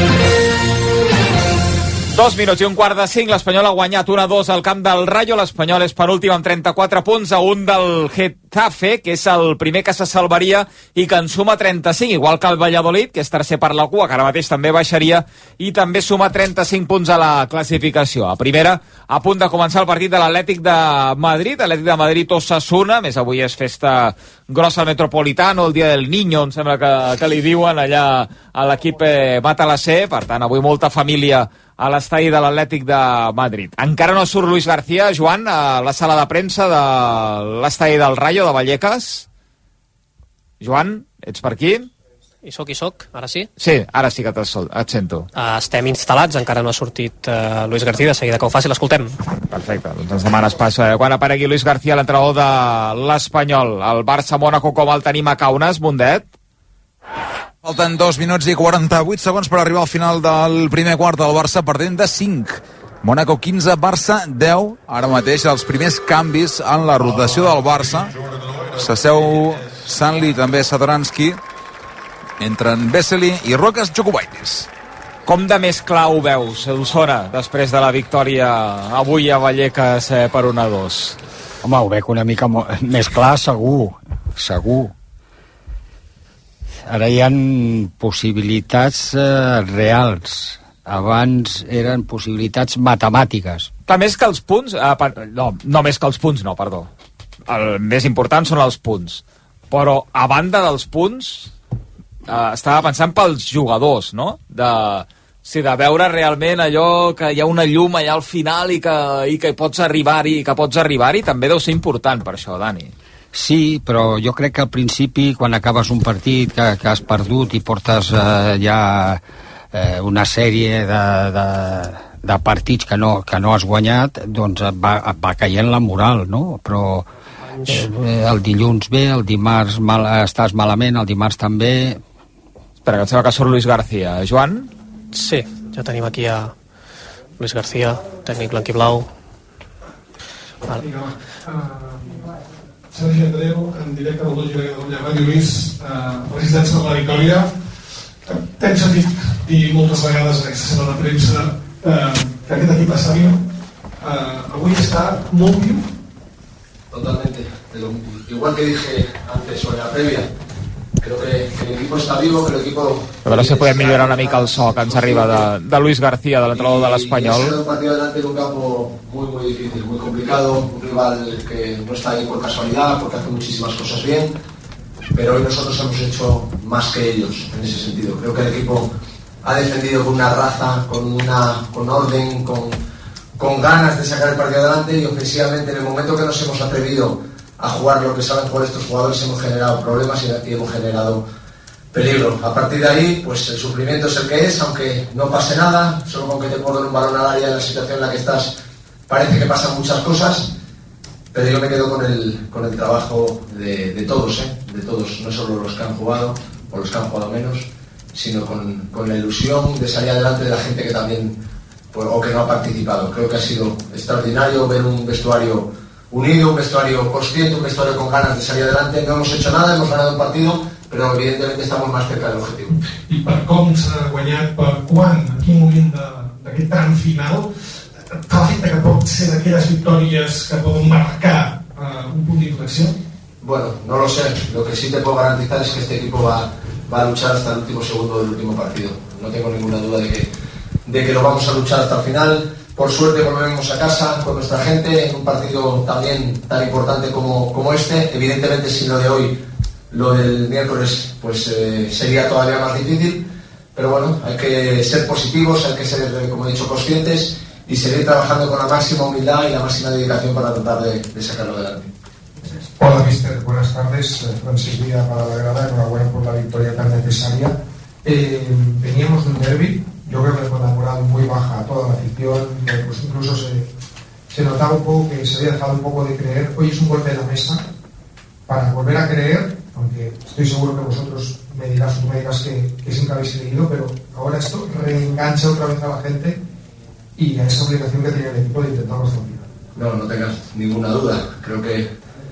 Dos minuts i un quart de cinc, l'Espanyol ha guanyat un a dos al camp del Rayo, l'Espanyol és penúltim amb trenta-quatre punts a un del Getafe, que és el primer que se salvaria i que en suma trenta-cinc, igual que el Valladolid, que és tercer per la cua, que ara mateix també baixaria, i també suma trenta-cinc punts a la classificació. A primera, a punt de començar el partit de l'Atlètic de Madrid, Atlètic de Madrid-Osasuna, més avui és festa grossa al Metropolitano, el dia del Niño, em sembla que, que li diuen allà a l'equip eh, Matalasser, per tant, avui molta família a l'estadi de l'Atlètic de Madrid. Encara no surt Luis García, Joan, a la sala de premsa de l'estadi del Rayo de Vallecas. Joan, ets per aquí? Hi soc, hi soc, ara sí? Sí, ara sí que et sento. Uh, estem instal·lats, encara no ha sortit uh, Luis García, de seguida que ho faci l'escoltem. Perfecte, doncs ens demanes pas eh, quan aparegui Luis García, l'entrenador de l'Espanyol. El Barça-Mònaco, com el tenim a Kaunas, Mundet? Falten dos minuts i quaranta-vuit segons per arribar al final del primer quart del Barça, perdent de cinc. Mónaco quinze, Barça deu. Ara mateix els primers canvis en la rotació del Barça. S'asseu Sanli, també Satoranski. Entren Vesely i Rokas Jokubaitis. Com de més clar ho veus, Osona, després de la victòria avui a Vallecas eh, per un a dos? Home, ho veig una mica més clar, segur, segur. Ara hi ha possibilitats eh, reals abans eren possibilitats matemàtiques. Clar, més que els punts... Eh, per, no, no més que els punts, no, perdó. El més important són els punts. Però, a banda dels punts, eh, estava pensant pels jugadors, no? De, sí, de veure realment allò que hi ha una llum allà al final i que, i que pots arribar-hi, que pots arribar-hi, també deu ser important per això, Dani. Sí, però jo crec que al principi, quan acabes un partit que, que has perdut i portes eh, ja eh, una sèrie de, de, de partits que no, que no has guanyat, doncs et va, et va caient la moral, no? Però eh, el dilluns bé, el dimarts mal, estàs malament, el dimarts també... Espera, que em sembla que surt Luis García. Joan? Sí, ja tenim aquí a Luis García, tècnic blanquiblau. Vale. Sergi Andreu, en directe del Dojo de Catalunya Ràdio. Lluís, eh, felicitats per la victòria. T'hem sentit dir moltes vegades en aquesta sala de premsa eh, que aquest equip està viu. Eh, avui està molt viu. Totalmente. Lo, igual que dije antes sobre la previa, creo que, que el equipo está vivo, que el equipo... A veure si podem millorar una mica el so que ens arriba de, de Luis García, de l'entrenador de l'Espanyol. Ha sido un partido delante de un campo muy, muy difícil, muy complicado, un rival que no está ahí por casualidad, porque hace muchísimas cosas bien, pero hoy nosotros hemos hecho más que ellos en ese sentido. Creo que el equipo ha defendido con una raza, con, una, con orden, con, con ganas de sacar el partido adelante, y ofensivamente en el momento que nos hemos atrevido a jugar lo que saben jugar estos jugadores hemos generado problemas y hemos generado peligro. A partir de ahí, pues el sufrimiento es el que es, aunque no pase nada, solo con que te pongan un balón al área en la situación en la que estás, parece que pasan muchas cosas, pero yo me quedo con el, con el trabajo de, de todos, ¿eh? de todos, no solo los que han jugado o los que han jugado menos, sino con, con la ilusión de salir adelante de la gente que también, pues, o que no ha participado. Creo que ha sido extraordinario ver un vestuario unido, un vestuario consciente, un vestuario con ganas de salir adelante. No hemos hecho nada, hemos ganado un partido, però evidentment estamos más cerca del objetivo. I per com s'ha guanyat, per quan, en quin moment d'aquest tram final, fa l'efecte que pot ser d'aquelles victòries que poden marcar uh, un punt d'inflexió? Bueno, no lo sé. Lo que sí te puedo garantizar es que este equipo va, va a luchar hasta el último segundo del último partido. No tengo ninguna duda de que, de que lo vamos a luchar hasta el final. Por suerte volvemos a casa con nuestra gente en un partido también tan importante como, como este. Evidentemente sin lo de hoy, lo del miércoles pues eh, sería todavía más difícil, pero bueno, hay que ser positivos, hay que ser, como he dicho, conscientes y seguir trabajando con la máxima humildad y la máxima dedicación para tratar de, de sacarlo adelante. Hola, mister. Buenas tardes. Francis Villa para la grada. Enhorabuena por la victoria tan necesaria. Eh, veníamos de un derbi. Yo creo que con la moral muy baja a toda la afición, pues incluso se, se notaba un poco que se había dejado un poco de creer. Hoy es un golpe de la mesa para volver a creer, aunque estoy seguro que vosotros me dirás, tú me dirás que, que siempre habéis leído, pero ahora esto reengancha otra vez a la gente y a esa obligación que tiene el equipo de intentarlo hasta el final. No, no tengas ninguna duda. Creo que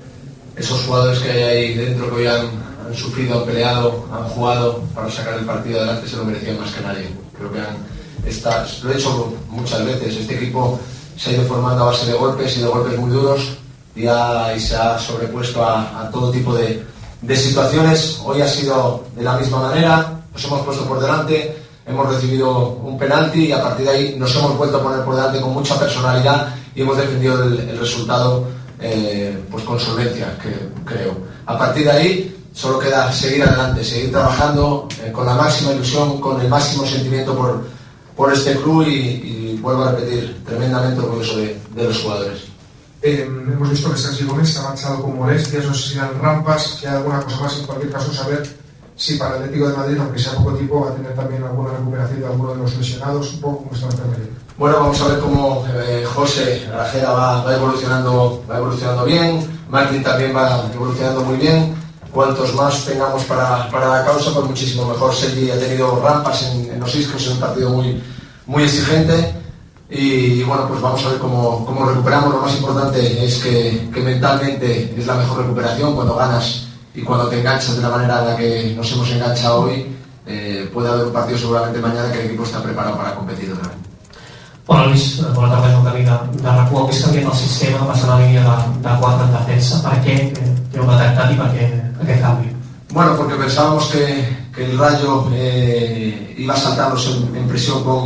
esos jugadores que hay ahí dentro que hoy han, han sufrido, han peleado, han jugado para sacar el partido adelante se lo merecían más que nadie. Creo que han, está, lo he hecho muchas veces, este equipo se ha ido formando a base de golpes y de golpes muy duros y, ha, y se ha sobrepuesto a, a todo tipo de, de situaciones. Hoy ha sido de la misma manera, nos hemos puesto por delante, hemos recibido un penalti y a partir de ahí nos hemos vuelto a poner por delante con mucha personalidad y hemos defendido el, el resultado eh, pues con solvencia, que, creo. A partir de ahí solo queda seguir adelante, seguir trabajando eh, con la máxima ilusión, con el máximo sentimiento por, por este club y, y vuelvo a repetir, tremendamente orgulloso de, de los jugadores. Eh, hemos visto que Sergi Gómez se ha marchado con molestias, no sé si dan rampas, si hay alguna cosa más, en cualquier caso saber si para el Atlético de Madrid, aunque sea poco tiempo, va a tener también alguna recuperación de alguno de los lesionados, un poco como está la enfermería. Bueno, vamos a ver cómo eh, José Grajera va, va, evolucionando, va evolucionando bien, Martín también va evolucionando muy bien. Cuantos más tengamos para, para la causa, pues muchísimo mejor. Sergi ha tenido rampas en, en los iscos, en un partido muy, muy exigente y, y bueno, pues vamos a ver cómo, cómo recuperamos. Lo más importante es que, que mentalmente es la mejor recuperación cuando ganas y cuando te enganchas de la manera en la que nos hemos enganchado hoy. Eh, puede haber un partido seguramente mañana que el equipo está preparado para competir otra vez. Bona, Luis, bona tarda, és el camí de, de R A C U. Heu vist canviat el sistema, passant a la línia de, de quatre en defensa. Per què heu detectat i per què aquest canvi? Bueno, porque pensábamos que, que el Rayo eh, iba a saltarnos en, en presión con,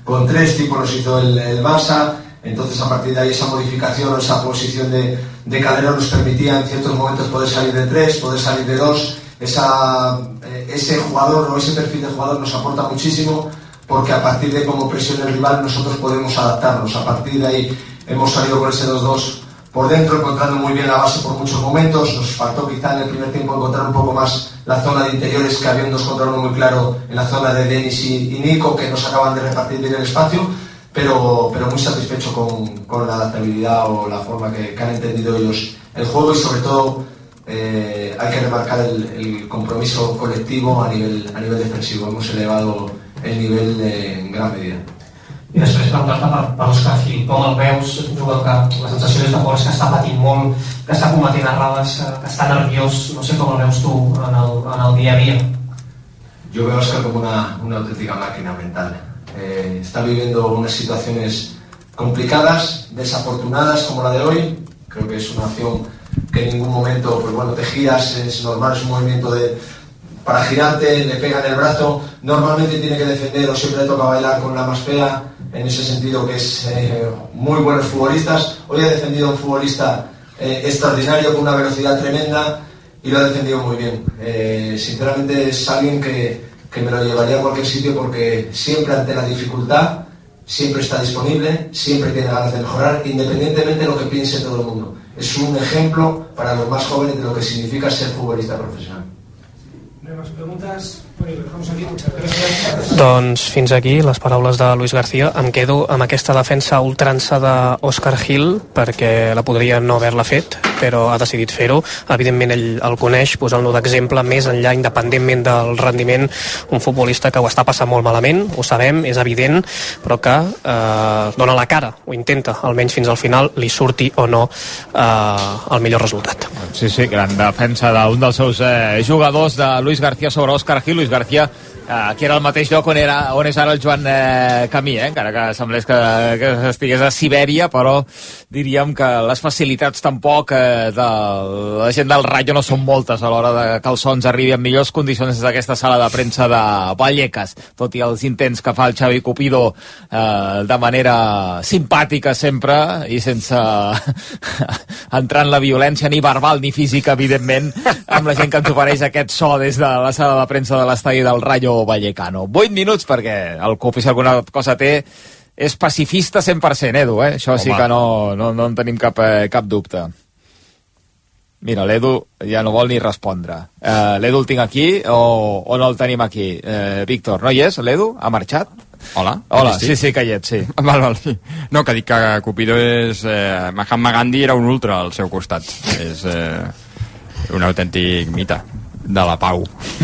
con tres, tipo nos hizo el, el Barça. Entonces a partir de ahí esa modificación o esa posición de, de Calderón nos permitía en ciertos momentos poder salir de tres, poder salir de dos. Esa, eh, ese jugador o ese perfil de jugador nos aporta muchísimo, porque a partir de cómo presiona el rival nosotros podemos adaptarnos. A partir de ahí hemos salido con ese dos dos por dentro, encontrando muy bien la base por muchos momentos. Nos faltó quizá en el primer tiempo encontrar un poco más la zona de interiores, que había un dos contra uno muy claro en la zona de Denis y, y Nico, que nos acaban de repartir bien el espacio. Pero, pero muy satisfecho con, con la adaptabilidad o la forma que, que han entendido ellos el juego, y sobre todo eh, hay que remarcar el, el compromiso colectivo a nivel, a nivel defensivo. Hemos elevado el nivel de, en gran medida. I després preguntar-te per, per Òscar Gil, com el veus? És un jugador que la sensació des de fora és que està patint molt, que està cometent errades, que està nerviós. No sé com el veus tu en el, en el dia a dia. Yo veo a Òscar como una, una auténtica máquina mental. Eh, está viviendo unas situaciones complicadas, desafortunadas como la de hoy. Creo que es una acción que en ningún momento, pues bueno, te giras, es normal, es un movimiento de, para girarte, le pega en el brazo. Normalmente tiene que defender o siempre le toca bailar con la más fea, en ese sentido que es eh, muy buenos futbolistas. Hoy ha defendido a un futbolista eh, extraordinario con una velocidad tremenda y lo ha defendido muy bien. Eh, sinceramente es alguien que que me lo llevaría a cualquier sitio, porque siempre ante la dificultad, siempre está disponible, siempre tiene ganas de mejorar, independientemente de lo que piense todo el mundo. Es un ejemplo para los más jóvenes de lo que significa ser futbolista profesional. No hay más preguntas. Bueno, lo dejamos aquí. Muchas gracias. Doncs fins aquí les paraules de Luis García. Em quedo amb aquesta defensa ultrança d'Òscar Gil, perquè la podria no haver-la fet, però ha decidit fer-ho. Evidentment ell el coneix, posant-lo d'exemple més enllà, independentment del rendiment, un futbolista que ho està passant molt malament, ho sabem, és evident, però que eh, dona la cara, ho intenta, almenys fins al final, li surti o no eh, el millor resultat. Sí, sí, gran defensa d'un dels seus eh, jugadors, de Luis García sobre Òscar Gil. Luis García, eh, que era al mateix lloc on, era, on és ara el Joan eh, Camí, eh? Encara que semblés que, que estigués a Sibèria, però diríem que les facilitats tampoc eh, de la gent del Rayo no són moltes a l'hora de que el Sons arribi en millors condicions d'aquesta sala de premsa de Vallecas, tot i els intents que fa el Xavi Cupido eh, de manera simpàtica sempre i sense entrar en la violència ni verbal ni física, evidentment, amb la gent que ens ofereix aquest so des de la sala de premsa de l'estadi del Rayo Vallecano. vuit minuts, perquè el Cupi, si alguna cosa té, és pacifista cent per cent, Edu, eh? Això Home. Sí que no, no, no en tenim cap, eh, cap dubte. Mira, l'Edu ja no vol ni respondre. Eh, L'Edu el tinc aquí o, o no el tenim aquí? Eh, Víctor, no hi és, l'Edu? Ha marxat? Hola. Hola, sí, sí que hi ets, sí. Val, val, sí. No, que dic que Cupido és... Eh, Mahatma Gandhi era un ultra al seu costat. És eh, un autèntic mite de la pau.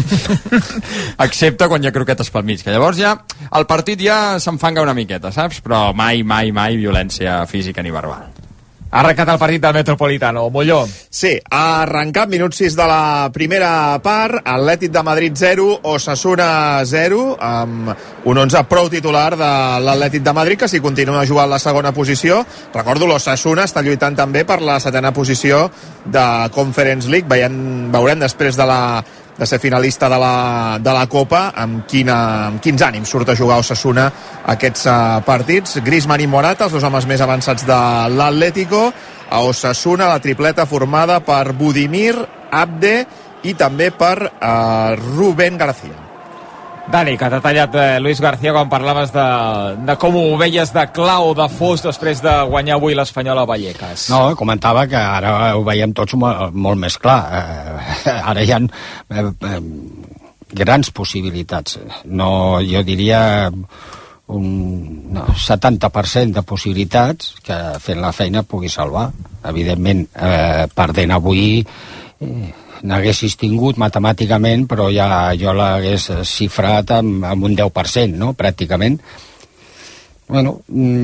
Excepte quan hi ha croquetes pel mig, que llavors ja el partit ja s'enfanga una miqueta, saps? Però mai, mai, mai violència física ni verbal. Ha arrencat el partit del Metropolitano. Molló. Sí, ha arrencat minut sis de la primera part, Atlètic de Madrid zero, Osasuna zero, amb un onze prou titular de l'Atlètic de Madrid, que si continua jugant la segona posició. Recordo, l'Osasuna està lluitant també per la setena posició de Conference League. Veiem, veurem després de la de ser finalista de la, de la Copa, amb, quina, amb quins ànims surt a jugar Osasuna aquests uh, partits. Griezmann i Morata, els dos homes més avançats de l'Atlético. A Osasuna, la tripleta formada per Budimir, Abde i també per uh, Rubén García. Dani, que t'ha tallat eh, Luis García quan parlaves de, de com ho veies de clau de fos després de guanyar avui l'Espanyol a Vallecas. No, comentava que ara ho veiem tots molt, molt més clar. Eh, ara hi ha eh, eh, grans possibilitats. No, jo diria un no, setanta per cent de possibilitats que fent la feina pugui salvar. Evidentment, eh, perdent avui... Eh, n'haguessis tingut matemàticament, però ja jo l'hagués xifrat amb, amb un deu per cent, no?, pràcticament. Bueno,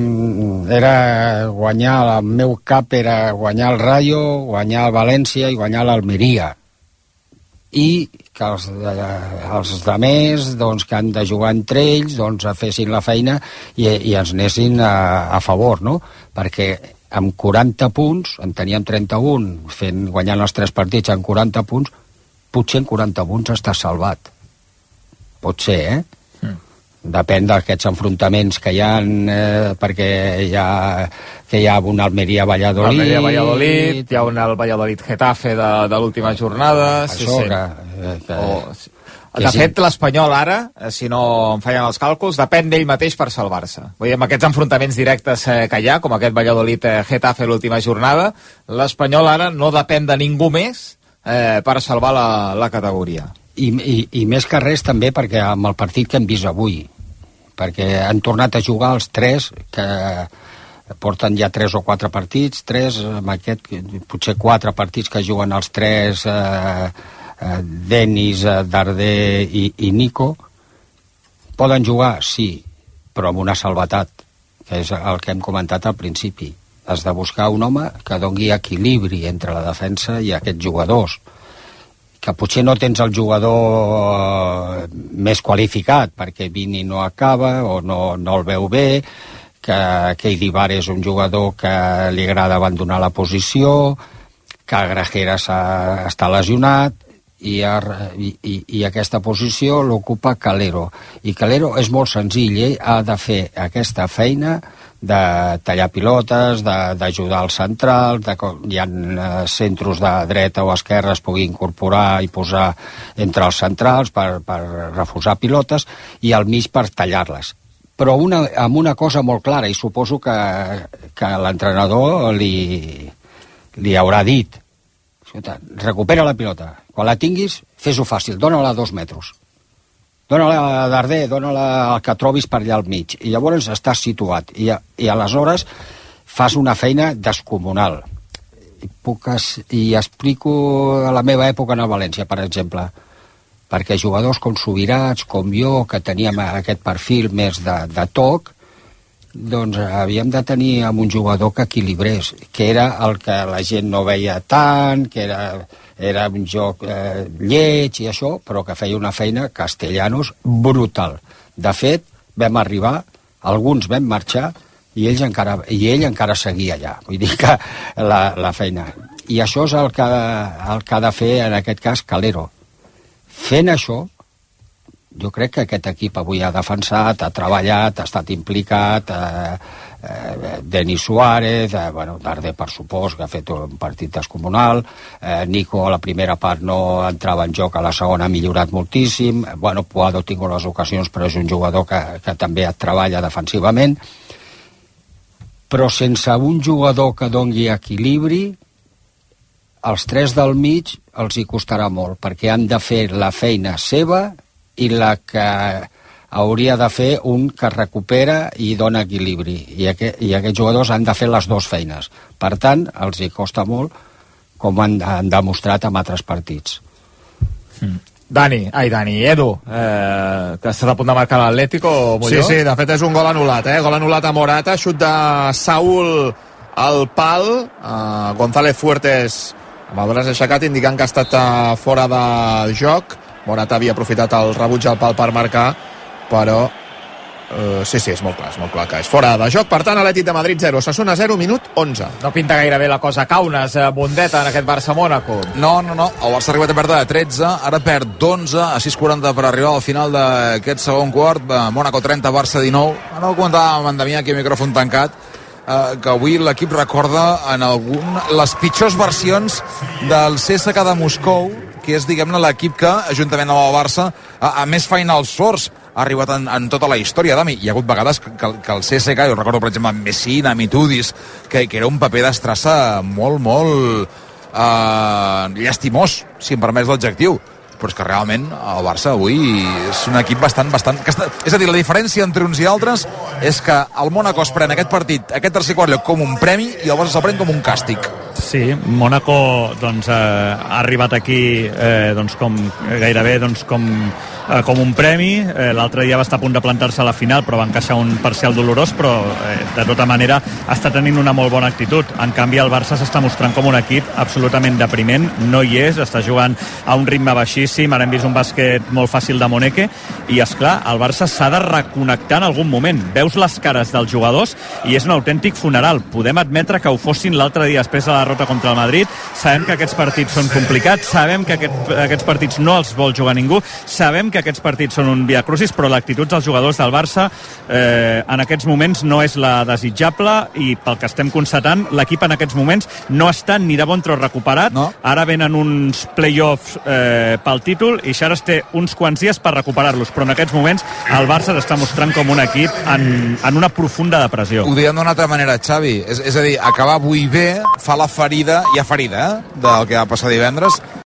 era guanyar, el meu cap era guanyar el Rayo, guanyar el València i guanyar l'Almeria. I que els, els altres, doncs, que han de jugar entre ells, doncs, fessin la feina i, i ens anessin a, a favor, no?, perquè amb quaranta punts, en teníem trenta-un, fent, guanyant els tres partits amb quaranta punts, potser en quaranta punts està salvat. Pot ser, eh? Mm. depèn d'aquests enfrontaments que hi ha, eh, perquè hi ha, que hi ha un Almeria-Valladolid... Almeria-Valladolid, hi ha un Valladolid-Getafe de, de l'última jornada... Això, sí, sí. que... que o, de fet, l'Espanyol ara, si no em fallen els càlculs, depèn d'ell mateix per salvar-se. Vull dir, amb aquests enfrontaments directes que hi ha, com aquest Valladolid-Getafe l'última jornada, l'Espanyol ara no depèn de ningú més eh, per salvar la, la categoria. I, i, I més que res també perquè amb el partit que hem vist avui, perquè han tornat a jugar els tres, que porten ja tres o quatre partits, tres, amb aquest, potser quatre partits que juguen els tres, eh, eh, Denis, eh, Darder i, i Nico. Poden jugar, sí, però amb una salvetat, que és el que hem comentat al principi. Has de buscar un home que doni equilibri entre la defensa i aquests jugadors, que potser no tens el jugador més qualificat perquè Vini no acaba o no, no el veu bé, que Keidi Bar és un jugador que li agrada abandonar la posició, que Grajera està lesionat i, i, i, i aquesta posició l'ocupa Calero, i Calero és molt senzill, ell ha de fer aquesta feina de tallar pilotes, d'ajudar als centrals, de, hi ha centros de dreta o esquerra es pugui incorporar i posar entre els centrals per, per refusar pilotes, i al mig per tallar-les. Però una, amb una cosa molt clara, i suposo que, que l'entrenador li, li haurà dit: escolta, recupera la pilota, quan la tinguis, fes-ho fàcil, dóna-la a dos metres. Dóna-la a Darder, dóna-la al que trobis per allà al mig, i llavors estàs situat, i, i aleshores fas una feina descomunal. I, puc es, i explico la meva època en el València, per exemple, perquè jugadors com Subirats, com jo, que teníem aquest perfil més de, de toc, doncs havíem de tenir amb un jugador que equilibrés, que era el que la gent no veia tant, que era... era un joc eh, lleig i això, però que feia una feina Castellanos brutal. De fet, vam arribar, alguns vam marxar i, ells encara, i ell encara seguia allà. Vull dir que la, la feina. I això és el que, el que ha de fer en aquest cas Calero. Fent això, jo crec que aquest equip avui ha defensat, ha treballat, ha estat implicat, eh, eh, Denis Suárez, eh, bueno, Darder per supost, que ha fet un partit descomunal, eh, Nico a la primera part no entrava en joc, a la segona ha millorat moltíssim, bueno, Puado ha tingut les ocasions, però és un jugador que, que també treballa defensivament, però sense un jugador que doni equilibri, els tres del mig els hi costarà molt, perquè han de fer la feina seva i la que hauria de fer un que recupera i dona equilibri, i, aquest, i aquests jugadors han de fer les dues feines. Per tant, els hi costa molt, com han, han demostrat en altres partits. Mm. Dani, ai Dani, Edu, eh, que estàs a punt de marcar l'Atlético, Molló? Sí, sí, de fet és un gol anul·lat, eh? Gol anul·lat a Morata, xut de Saúl al pal, eh, González Fuertes amb el braç aixecat indicant que ha estat uh, fora de joc. Morata havia aprofitat el rebuig al pal per marcar, però uh, sí, sí, és molt clar, és molt clar que és fora de joc. Per tant, Atlètic de Madrid zero, Osasuna zero, minut onze. No pinta gaire bé la cosa Kaunas, eh, Bondeta en aquest Barça-Mónaco. No, no, no, el Barça ha arribat a perdre de tretze, ara perd d'onze a sis quaranta per arribar al final d'aquest segon quart. Mónaco trenta, Barça dinou. Ara ho comentàvem amb Damià aquí al micròfon tancat, eh, que avui l'equip recorda en algun, les pitjors versions del C S K A de Moscou, que és, diguem-ne, l'equip que, juntament amb el Barça, a, a més Finals Fours ha arribat en, en tota la història, Dami. Hi ha hagut vegades que, que, que el C S K A, jo recordo, per exemple, amb Messina, amb Itudis, que, que era un paper d'estrassa molt, molt eh, llastimós, si em permets l'adjectiu. Però és que realment el Barça avui és un equip bastant, bastant... Que està, és a dir, la diferència entre uns i altres és que el Mónaco es pren aquest partit, aquest tercer quart lloc, com un premi, i el Barça se'l pren com un càstig. Sí, Mónaco doncs, eh, ha arribat aquí eh, doncs, com, gairebé doncs, com, eh, com un premi. Eh, l'altre dia va estar a punt de plantar-se a la final, però va encaixar un parcial dolorós, però eh, de tota manera està tenint una molt bona actitud. En canvi, el Barça s'està mostrant com un equip absolutament depriment, no hi és, està jugant a un ritme baixíssim, ara hem vist un bàsquet molt fàcil de Moneke, i és clar, el Barça s'ha de reconnectar en algun moment. Veus les cares dels jugadors i és un autèntic funeral. Podem admetre que ho fossin l'altre dia després de la derrota contra el Madrid, sabem que aquests partits són complicats, sabem que aquest, aquests partits no els vol jugar ningú, sabem que que aquests partits són un via crucis, però l'actitud dels jugadors del Barça eh, en aquests moments no és la desitjable i pel que estem constatant, l'equip en aquests moments no està ni de bon tros recuperat. No. Ara venen uns play-offs eh, pel títol i Xares té uns quants dies per recuperar-los, però en aquests moments el Barça s'està mostrant com un equip en, en una profunda depressió. Ho diem d'una altra manera, Xavi. És, és a dir, acabar avui bé fa la ferida, hi ha ferida, eh, del que va passar divendres,